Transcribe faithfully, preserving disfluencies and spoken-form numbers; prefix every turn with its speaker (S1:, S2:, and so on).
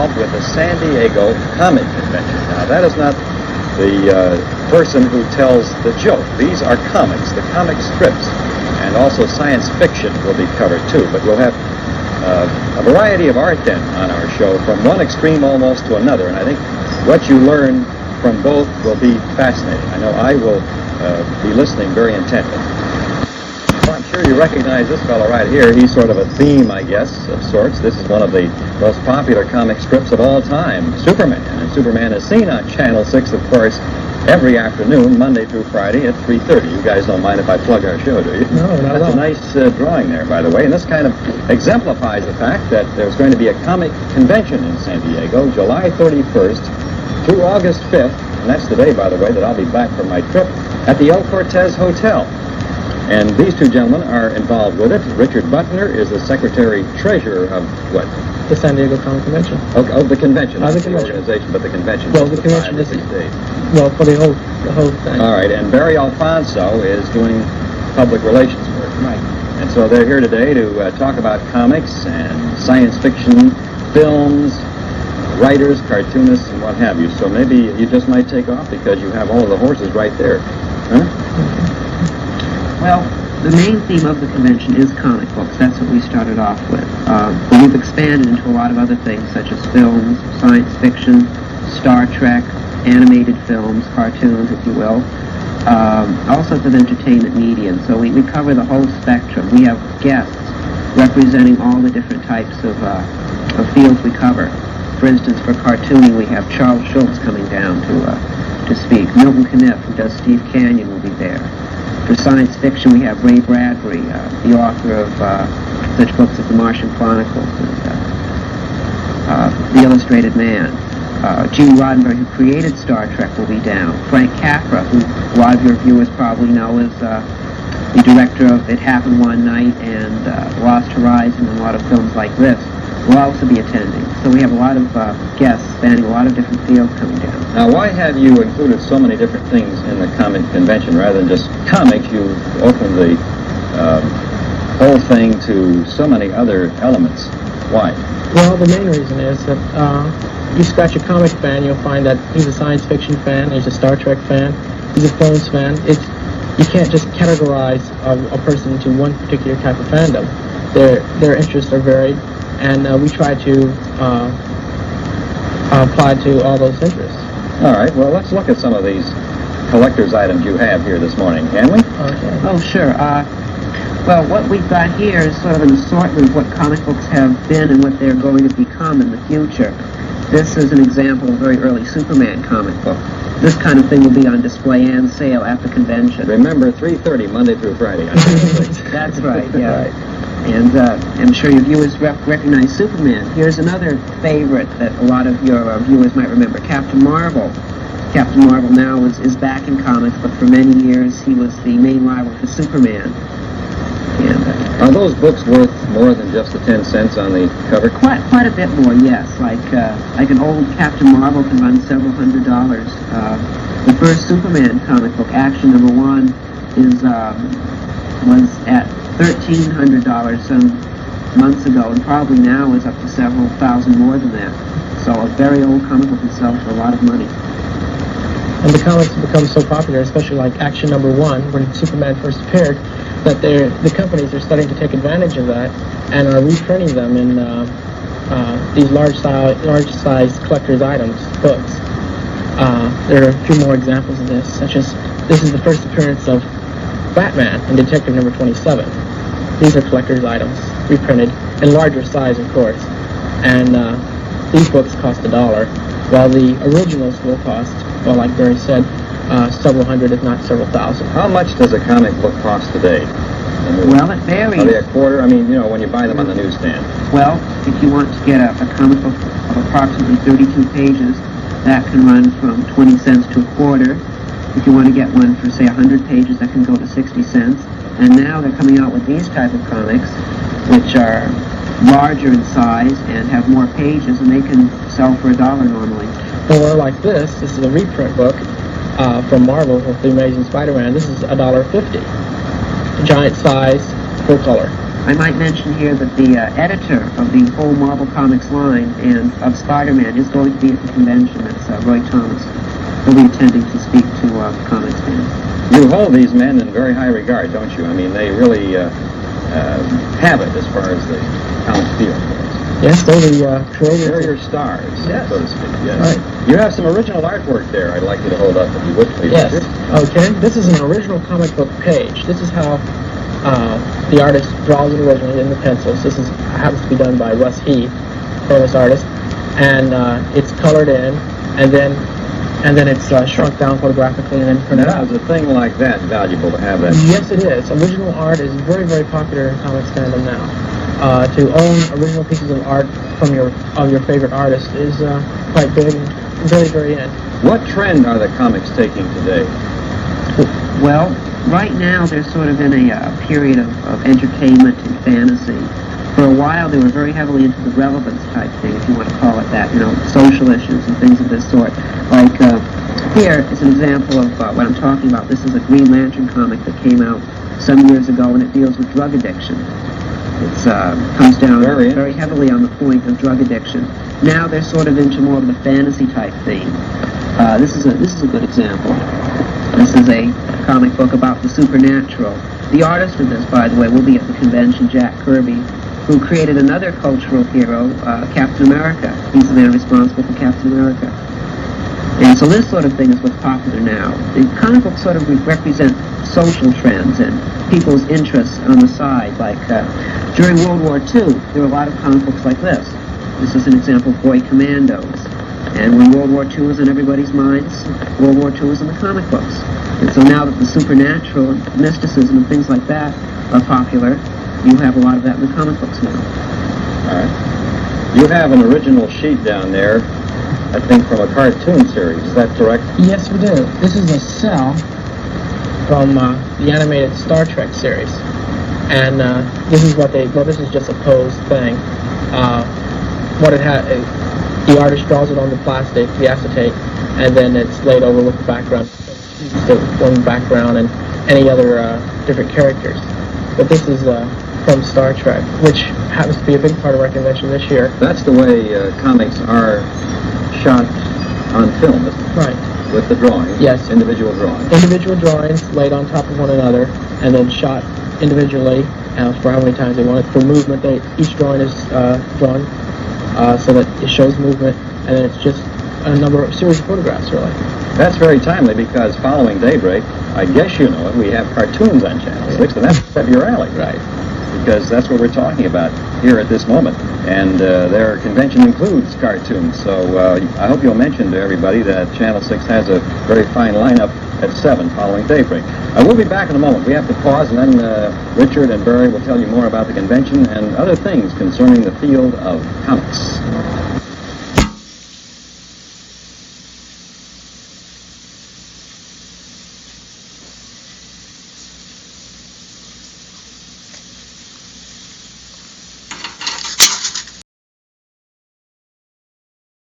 S1: involved with the San Diego Comic Convention. Now, that is not the uh, person who tells the joke. These are comics, the comic strips, and also science fiction will be covered too. But we'll have uh, a variety of art then on our show, from one extreme almost to another. And I think what you learn from both will be fascinating. I know I will uh, be listening very intently. Well, I'm sure you recognize this fellow right here. He's sort of a theme, I guess, of sorts. This is one of the most popular comic strips of all time, Superman. And Superman is seen on Channel six, of course, every afternoon, Monday through Friday at three thirty. You guys don't mind if I plug our show, do you?
S2: No, not at all.
S1: That's a nice uh, drawing there, by the way. And this kind of exemplifies the fact that there's going to be a comic convention in San Diego, July thirty-first through August fifth. And that's the day, by the way, that I'll be back from my trip at the El Cortez Hotel. And these two gentlemen are involved with it. Richard Butner is the secretary-treasurer of what?
S2: The San Diego Comic Convention.
S1: Of, of the convention.
S2: Of the
S1: Not
S2: convention.
S1: organization, but the convention.
S2: Well, the convention is, well, for the whole, the whole thing.
S1: All right, and Barry Alfonso is doing public relations work.
S2: Right.
S1: And so they're here today to uh, talk about comics and science fiction, films, writers, cartoonists, and what have you. So maybe you just might take off because you have all of the horses right there. Huh?
S3: Well, the main theme of the convention is comic books. That's what we started off with. Uh, but we've expanded into a lot of other things, such as films, science fiction, Star Trek, animated films, cartoons, if you will, um, all sorts of entertainment media. And so we, we cover the whole spectrum. We have guests representing all the different types of, uh, of fields we cover. For instance, for cartooning, we have Charles Schultz coming down to uh, to speak. Milton Caniff, who does Steve Canyon, will be there. For science fiction, we have Ray Bradbury, uh, the author of uh, such books as The Martian Chronicles and uh, uh, The Illustrated Man. Uh, Gene Roddenberry, who created Star Trek, will be down. Frank Capra, who a lot of your viewers probably know is uh, the director of It Happened One Night and uh, Lost Horizon and a lot of films like this, will also be attending. So we have a lot of uh, guests spanning a lot of different fields coming down.
S1: Now, why have you included so many different things in the comic convention rather than just comics? You opened the uh, whole thing to so many other elements. Why?
S2: Well, the main reason is that uh, you scratch a comic fan, you'll find that he's a science fiction fan, he's a Star Trek fan, he's a films fan. It's you can't just categorize a, a person into one particular type of fandom. Their their interests are varied, and uh, we try to uh, apply to all those interests.
S1: All right, well, let's look at some of these collector's items you have here this morning, can we?
S2: Okay.
S3: Oh, sure. Uh, well, what we've got here is sort of an assortment of what comic books have been and what they're going to become in the future. This is an example of a very early Superman comic book. This kind of thing will be on display and sale at the convention.
S1: Remember, three thirty, Monday through Friday.
S3: That's right, yeah.
S1: Right.
S3: And uh, I'm sure your viewers rep- recognize Superman. Here's another favorite that a lot of your uh, viewers might remember, Captain Marvel. Captain Marvel now is, is back in comics, but for many years he was the main rival for Superman. And, uh,
S1: Are those books worth more than just the ten cents on the cover?
S3: quite quite a bit more, yes. Like uh, like an old Captain Marvel can run several hundred dollars. Uh, the first Superman comic book, Action Number One, is um, was at thirteen hundred dollars some months ago, and probably now is up to several thousand more than that. So a very old comic book can sell for a lot of money.
S2: And the comics have become so popular, especially like Action Number One, when Superman first appeared, that they're, the companies are starting to take advantage of that and are reprinting them in uh, uh, these large-size, large-size collector's items, books. Uh, there are a few more examples of this, such as this is the first appearance of Batman in Detective Number twenty-seven. These are collector's items, reprinted in larger size, of course. And uh, these books cost a dollar, while the originals will cost, well, like Barry said, uh, several hundred, if not several thousand.
S1: How much does a comic book cost today?
S3: Well, it varies.
S1: Are they a quarter? I mean, you know, when you buy them on the newsstand.
S3: Well, if you want to get a, a comic book of approximately thirty-two pages, that can run from twenty cents to a quarter. If you want to get one for, say, one hundred pages, that can go to sixty cents. And now they're coming out with these type of comics, which are larger in size and have more pages, and they can sell for a dollar normally.
S2: Or like this, this is a reprint book uh, from Marvel with The Amazing Spider-Man. This is a dollar fifty. Giant size, full color.
S3: I might mention here that the uh, editor of the whole Marvel Comics line and of Spider-Man is going to be at the convention. It's uh, Roy Thomas. He'll be attending to speak to uh, comics fans.
S1: You hold these men in very high regard, don't you? I mean, they really uh, uh, have it as far as the comic field goes.
S2: Yes, they're the uh, creators.
S1: They're your stars,
S2: Yes.
S1: so to speak. Yes.
S2: Right.
S1: You have some original artwork there. I'd like you to hold up, if you would, please.
S2: Yes.
S1: Richard.
S2: Okay. This is an original comic book page. This is how uh, the artist draws it originally in the pencils. This is happens to be done by Russ Heath, famous artist, and uh, it's colored in, and then and then it's uh, shrunk down photographically and then printed
S1: Now,
S2: out.
S1: is a thing like that valuable to have that?
S2: Yes, it is. Original art is very, very popular in comics fandom now. Uh, to own original pieces of art from your of your favorite artist is uh, quite big and very, very in.
S1: What trend are the comics taking today?
S3: Well, right now they're sort of in a uh, period of, of entertainment and fantasy. For a while they were very heavily into the relevance type thing, if you want to call it that, you know, social issues and things of this sort. Like uh, here is an example of uh, what I'm talking about. This is a Green Lantern comic that came out some years ago, and it deals with drug addiction. It uh, comes down
S1: Very
S3: very heavily on the point of drug addiction. Now they're sort of into more of the fantasy type theme. Uh, this is a this is a good example. This is a comic book about the supernatural. The artist of this, by the way, will be at the convention, Jack Kirby, who created another cultural hero, uh, Captain America. He's the man responsible for Captain America. And so this sort of thing is what's popular now. The comic books sort of re- represent social trends and people's interests on the side. Like uh, during World War Two, there were a lot of comic books like this. This is an example of Boy Commandos. And when World War Two was in everybody's minds, World War Two was in the comic books. And so now that the supernatural and mysticism and things like that are popular, you have a lot of that in the comic books now.
S1: All right. You have an original sheet down there, I think from a cartoon series. Is that correct?
S2: Yes, we do. This is a cell from uh, the animated Star Trek series. And uh, this is what they, well, this is just a posed thing. Uh, what it had, the artist draws it on the plastic, the acetate, and then it's laid over with the background, the one background and any other uh, different characters. But this is uh, from Star Trek, which happens to be a big part of our convention this year.
S1: That's the way uh, comics are shot on film, isn't it?
S2: Right.
S1: With the drawings.
S2: Yes.
S1: Individual drawings.
S2: Individual drawings laid on top of one another and then shot individually, uh, for how many times they want it. For movement, they, each drawing is uh, drawn uh, so that it shows movement, and then it's just a number of series of photographs, really.
S1: That's very timely because following Daybreak, I guess you know it, we have cartoons on Channel six, and that's up your alley.
S2: Right.
S1: Because that's what we're talking about here at this moment. And uh, their convention includes cartoons, so uh, I hope you'll mention to everybody that Channel six has a very fine lineup at seven following Daybreak. Uh, we'll be back in a moment. We have to pause, and then uh, Richard and Barry will tell you more about the convention and other things concerning the field of comics.